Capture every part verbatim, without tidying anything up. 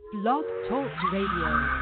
Blog Talk Radio.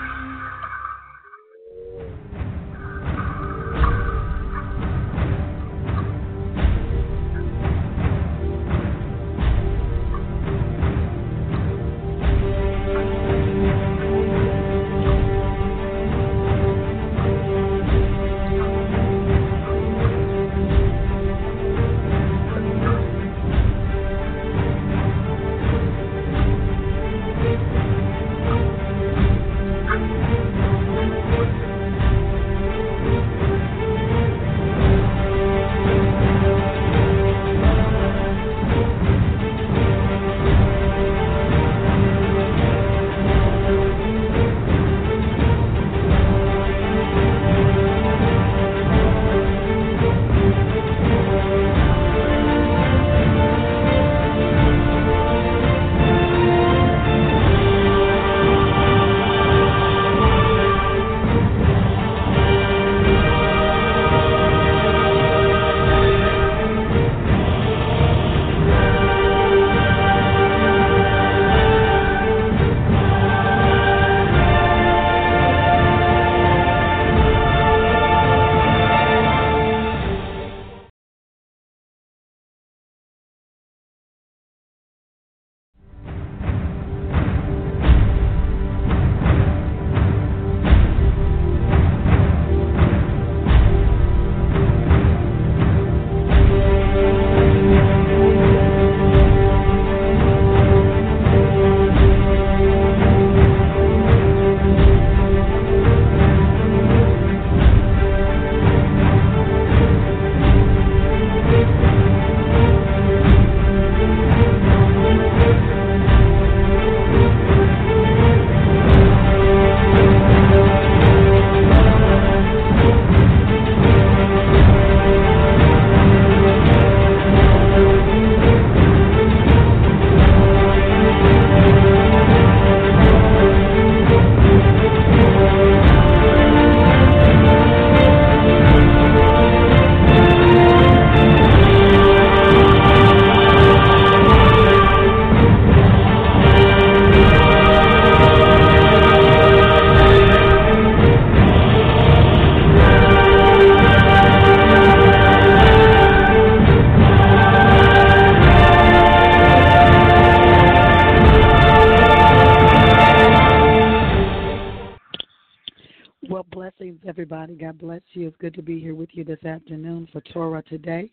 Everybody, God bless you. It's good to be here with you this afternoon for Torah today.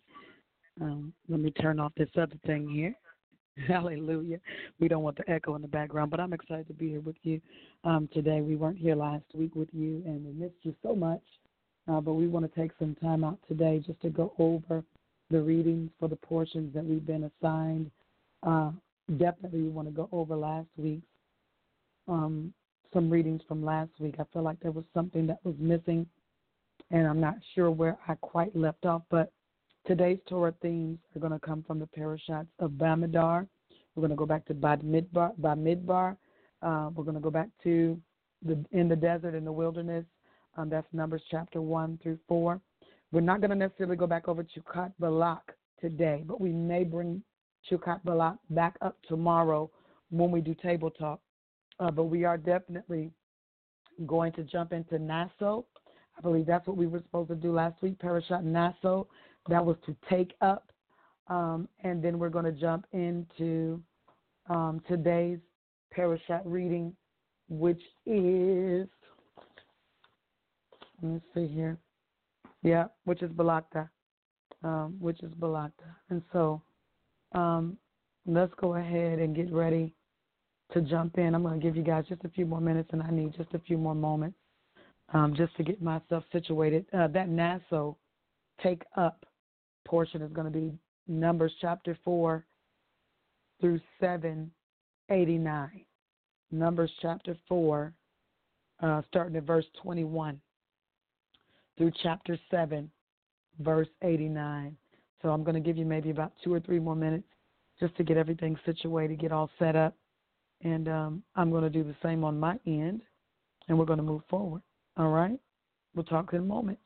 Um, let me turn off this other thing here. Hallelujah. We don't want the echo in the background, but I'm excited to be here with you um, today. We weren't here last week with you, and we missed you so much, uh, but we want to take some time out today just to go over the readings for the portions that we've been assigned. Uh, definitely we want to go over last week's um some readings from last week. I feel like there was something that was missing, and I'm not sure where I quite left off, but today's Torah themes are going to come from the parashats of Bamidbar. We're going to go back to Bamidbar. Bamidbar. Uh, we're going to go back to the in the desert, in the wilderness. Um, that's Numbers chapter one through four. We're not going to necessarily go back over Chukat Balak today, but we may bring Chukat Balak back up tomorrow when we do table talk. Uh, but we are definitely going to jump into Naso. I believe that's what we were supposed to do last week, Parashat Naso. That was to take up. Um, and then we're going to jump into um, today's Parashat reading, which is, let me see here. Yeah, which is Balakta, um, which is Balakta. And so um, let's go ahead and get ready to jump in. I'm going to give you guys just a few more minutes, and I need just a few more moments um, just to get myself situated. Uh, that Naso take up portion is going to be Numbers chapter four through seven eighty-nine. Numbers chapter four, uh, starting at verse twenty-one through chapter seven, verse eighty-nine. So I'm going to give you maybe about two or three more minutes just to get everything situated, get all set up. And um, I'm going to do the same on my end, and we're going to move forward. All right? We'll talk in a moment.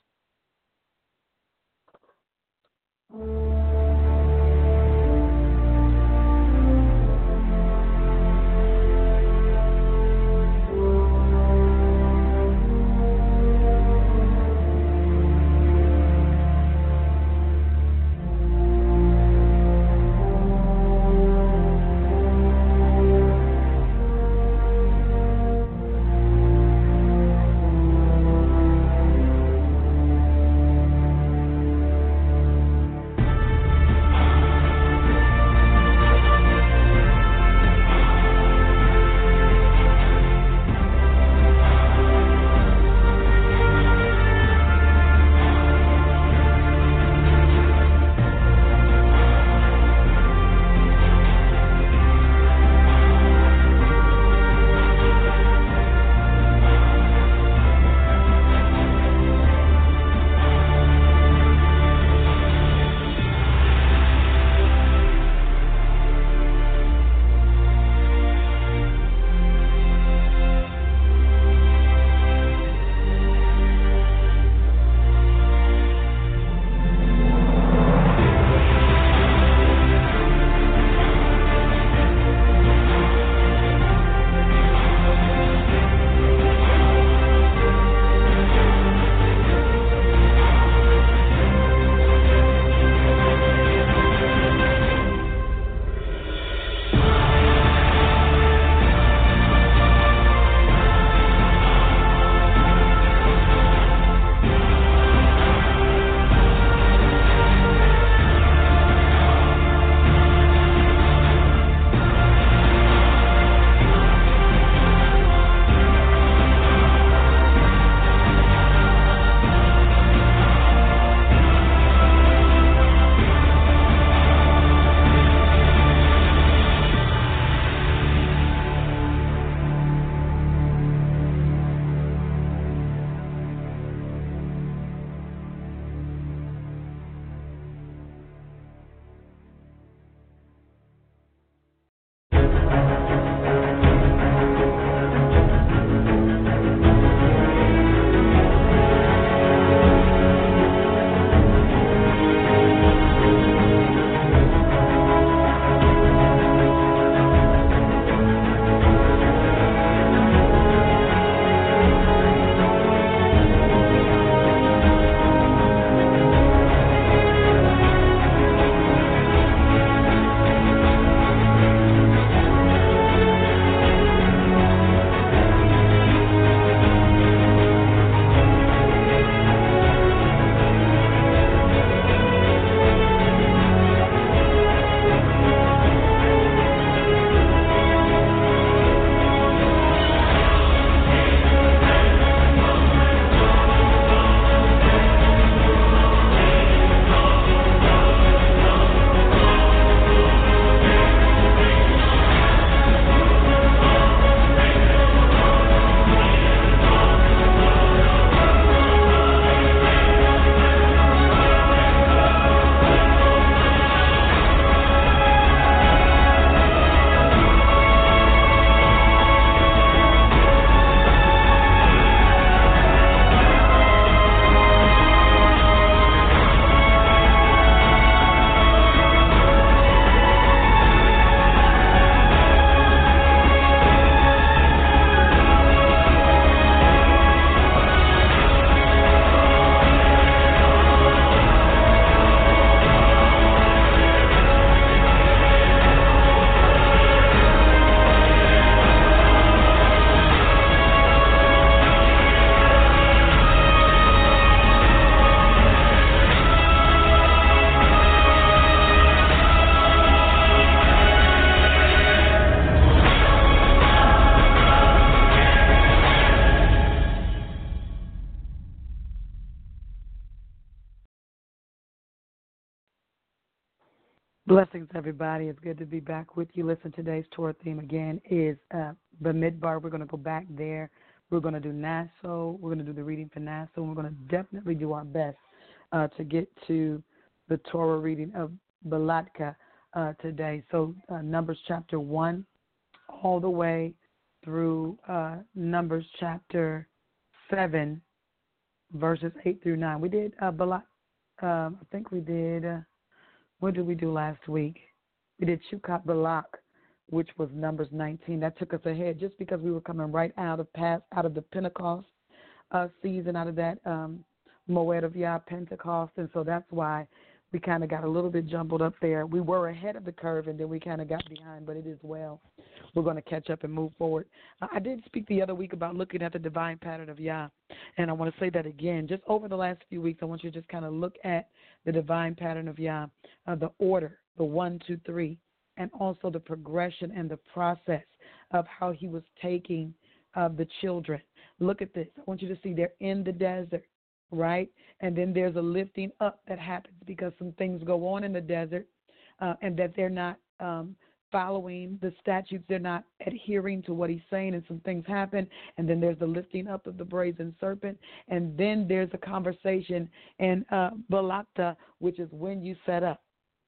Blessings, everybody. It's good to be back with you. Listen, today's Torah theme again is uh, Bamidbar. We're going to go back there. We're going to do Naso. We're going to do the reading for Naso. And we're going to definitely do our best uh, to get to the Torah reading of Balatka uh, today. So uh, Numbers chapter one all the way through uh, Numbers chapter seven, verses eight through nine. We did uh, Balak. Um, I think we did. Uh, What did we do last week? We did Shukat Balak, which was Numbers nineteen. That took us ahead just because we were coming right out of past, out of the Pentecost uh, season, out of that um, Moed of Yah Pentecost, and so that's why we kind of got a little bit jumbled up there. We were ahead of the curve, and then we kind of got behind, but it is well. We're going to catch up and move forward. I did speak the other week about looking at the divine pattern of Yah, and I want to say that again. Just over the last few weeks, I want you to just kind of look at the divine pattern of Yah, uh, the order, the one, two, three, and also the progression and the process of how he was taking uh, the children. Look at this. I want you to see they're in the desert, right? And then there's a lifting up that happens because some things go on in the desert uh, and that they're not um, following the statutes. They're not adhering to what he's saying, and some things happen. And then there's the lifting up of the brazen serpent. And then there's a conversation in uh, Balakta, which is when you set up.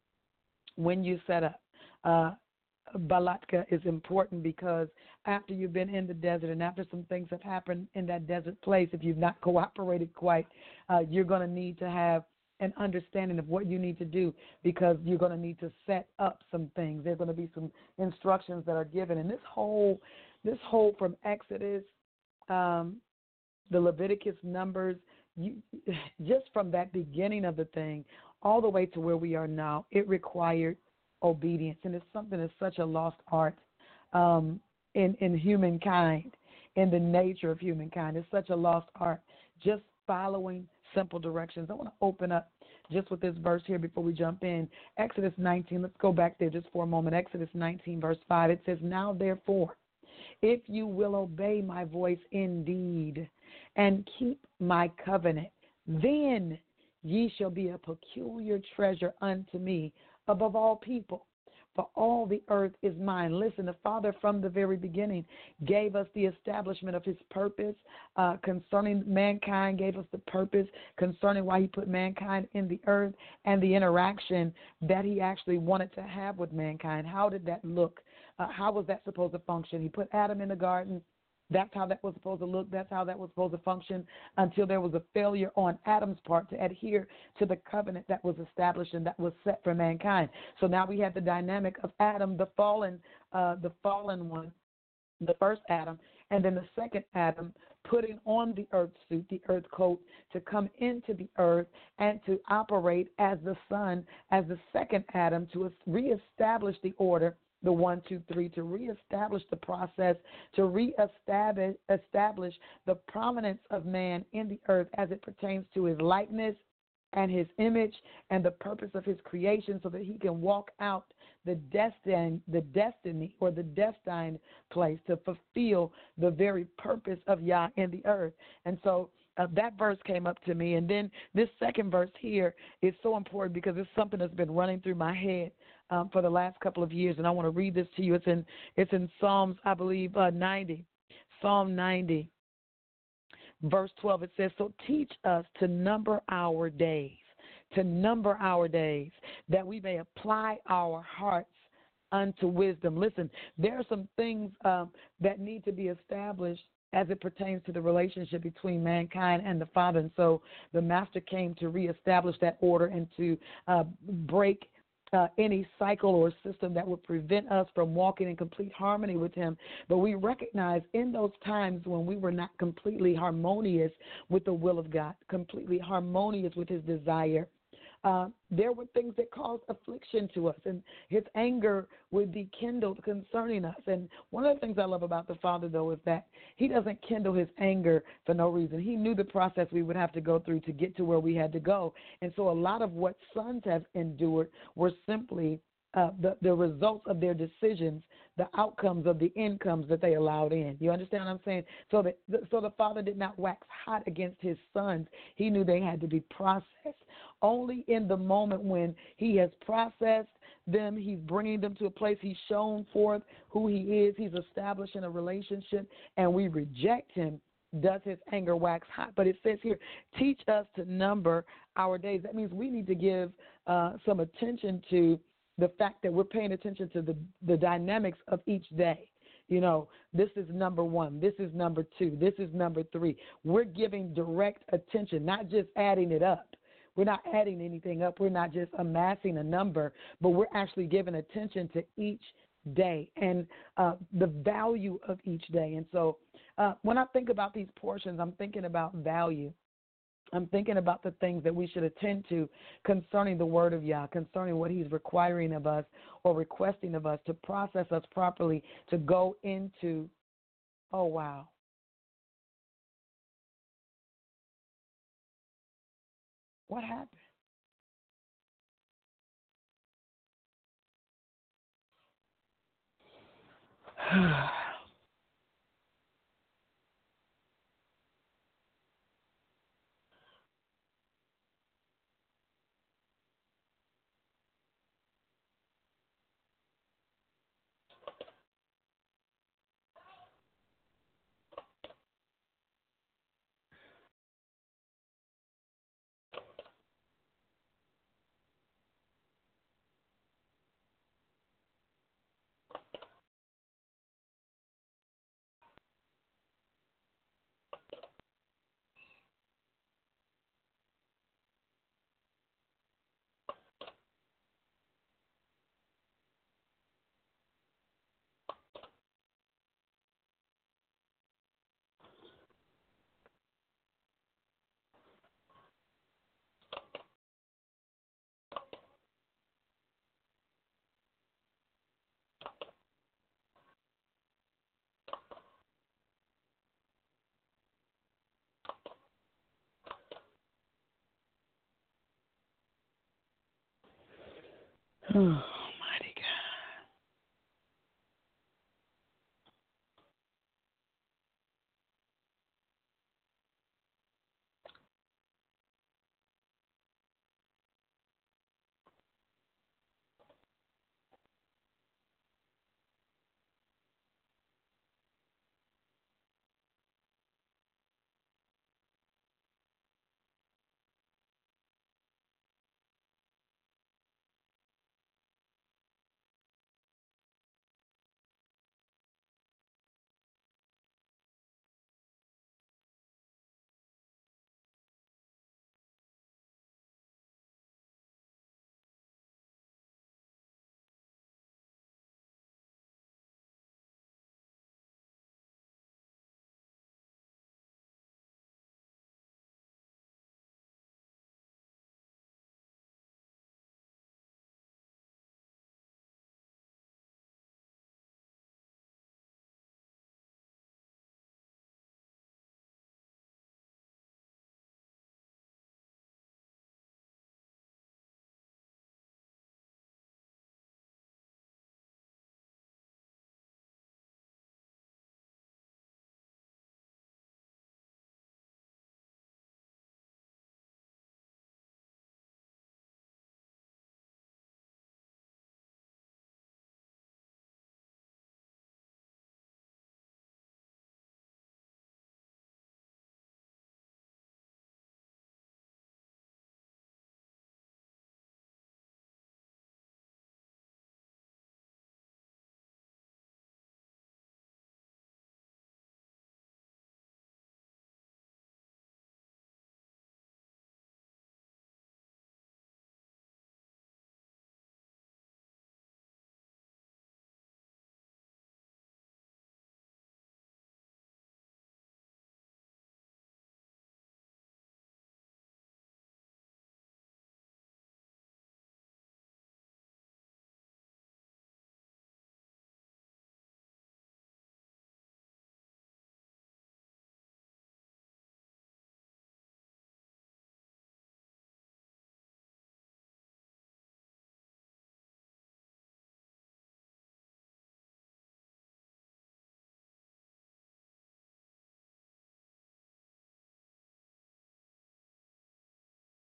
When you set up. Uh, Balatka is important because after you've been in the desert and after some things have happened in that desert place, if you've not cooperated quite, uh, you're going to need to have an understanding of what you need to do because you're going to need to set up some things. There's going to be some instructions that are given. And this whole, this whole from Exodus, um, the Leviticus, Numbers, you, just from that beginning of the thing all the way to where we are now, it required obedience, and it's something that's such a lost art um, in in humankind, in the nature of humankind. It's such a lost art, just following simple directions. I want to open up just with this verse here before we jump in. Exodus nineteen, let's go back there just for a moment. Exodus nineteen, verse five, it says, "Now therefore, if you will obey my voice indeed and keep my covenant, then ye shall be a peculiar treasure unto me above all people, for all the earth is mine." Listen, the Father from the very beginning gave us the establishment of his purpose uh, concerning mankind, gave us the purpose concerning why he put mankind in the earth and the interaction that he actually wanted to have with mankind. How did that look? Uh, how was that supposed to function? He put Adam in the garden. That's how that was supposed to look. That's how that was supposed to function until there was a failure on Adam's part to adhere to the covenant that was established and that was set for mankind. So now we have the dynamic of Adam, the fallen, uh, the fallen one, the first Adam, and then the second Adam putting on the earth suit, the earth coat, to come into the earth and to operate as the son, as the second Adam, to reestablish the order, the one, two, three, to reestablish the process, to reestablish establish the prominence of man in the earth as it pertains to his likeness and his image and the purpose of his creation, so that he can walk out the destiny, the destiny or the destined place to fulfill the very purpose of Yah in the earth. And so uh, that verse came up to me. And then this second verse here is so important because it's something that's been running through my head Um, for the last couple of years, and I want to read this to you. It's in it's in Psalms, I believe, uh, ninety, Psalm ninety, verse twelve. It says, "So teach us to number our days, to number our days, that we may apply our hearts unto wisdom." Listen, there are some things um, that need to be established as it pertains to the relationship between mankind and the Father. And so the Master came to reestablish that order and to uh, break Uh, any cycle or system that would prevent us from walking in complete harmony with him. But we recognize in those times when we were not completely harmonious with the will of God, completely harmonious with his desire, uh, there were things that caused affliction to us, and his anger would be kindled concerning us. And one of the things I love about the Father, though, is that he doesn't kindle his anger for no reason. He knew the process we would have to go through to get to where we had to go. And so a lot of what sons have endured were simply uh, the, the results of their decisions, the outcomes of the incomes that they allowed in. You understand what I'm saying? So that so the father did not wax hot against his sons. He knew they had to be processed. Only in the moment when he has processed them, he's bringing them to a place, he's shown forth who he is, he's establishing a relationship, and we reject him, does his anger wax hot. But it says here, teach us to number our days. That means we need to give uh, some attention to the fact that we're paying attention to the, the dynamics of each day. You know, this is number one. This is number two. This is number three. We're giving direct attention, not just adding it up. We're not adding anything up. We're not just amassing a number, but we're actually giving attention to each day and uh, the value of each day. And so uh, when I think about these portions, I'm thinking about value. I'm thinking about the things that we should attend to concerning the word of Yah, concerning what he's requiring of us or requesting of us to process us properly, to go into, oh, wow. What happened?